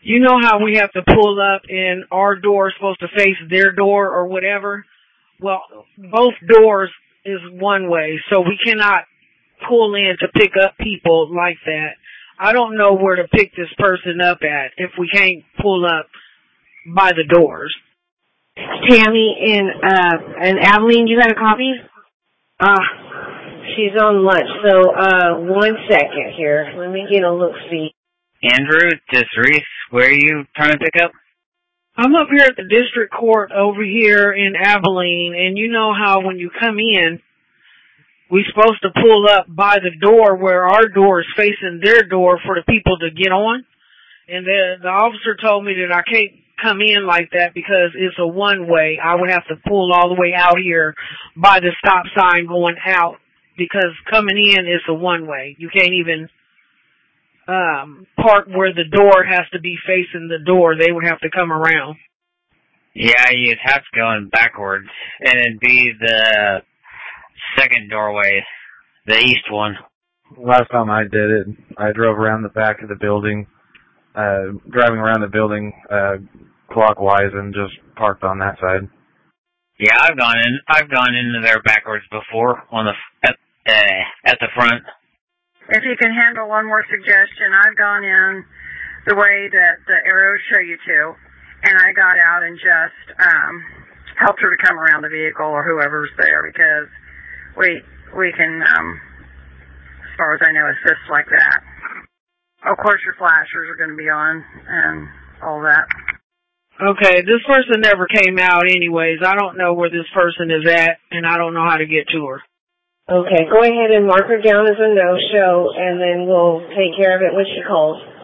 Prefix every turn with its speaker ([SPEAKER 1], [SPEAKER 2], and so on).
[SPEAKER 1] You know how we have to pull up and our door is supposed to face their door or whatever? Well, both doors is one way, so we cannot pull in to pick up people like that. I don't know where to pick this person up at if we can't pull up by the doors.
[SPEAKER 2] Tammy and Abilene, you got a copy? She's on lunch, so 1 second here. Let me get a look-see.
[SPEAKER 3] Andrew, this Reese. Where are you trying to pick up?
[SPEAKER 1] I'm up here at the district court over here in Abilene, and you know how when you come in, we're supposed to pull up by the door where our door is facing their door for the people to get on. And the officer told me that I can't come in like that because it's a one-way. I would have to pull all the way out here by the stop sign going out because coming in is a one-way. You can't even park where the door has to be facing the door. They would have to come around.
[SPEAKER 3] Yeah, you'd have to go in backwards, and it'd be the second doorway, the east one.
[SPEAKER 4] Last time I did it, I drove around the back of the building, driving around the building clockwise and just parked on that side.
[SPEAKER 3] Yeah, I've gone into there backwards before on the at the front.
[SPEAKER 5] If you can handle one more suggestion, I've gone in the way that the arrows show you to, and I got out and just helped her to come around the vehicle or whoever's there because we can, as far as I know, assist like that. Of course, your flashers are going to be on and all that.
[SPEAKER 1] Okay, this person never came out anyways. I don't know where this person is at, and I don't know how to get to her.
[SPEAKER 2] Okay, go ahead and mark her down as a no-show, and then we'll take care of it when she calls.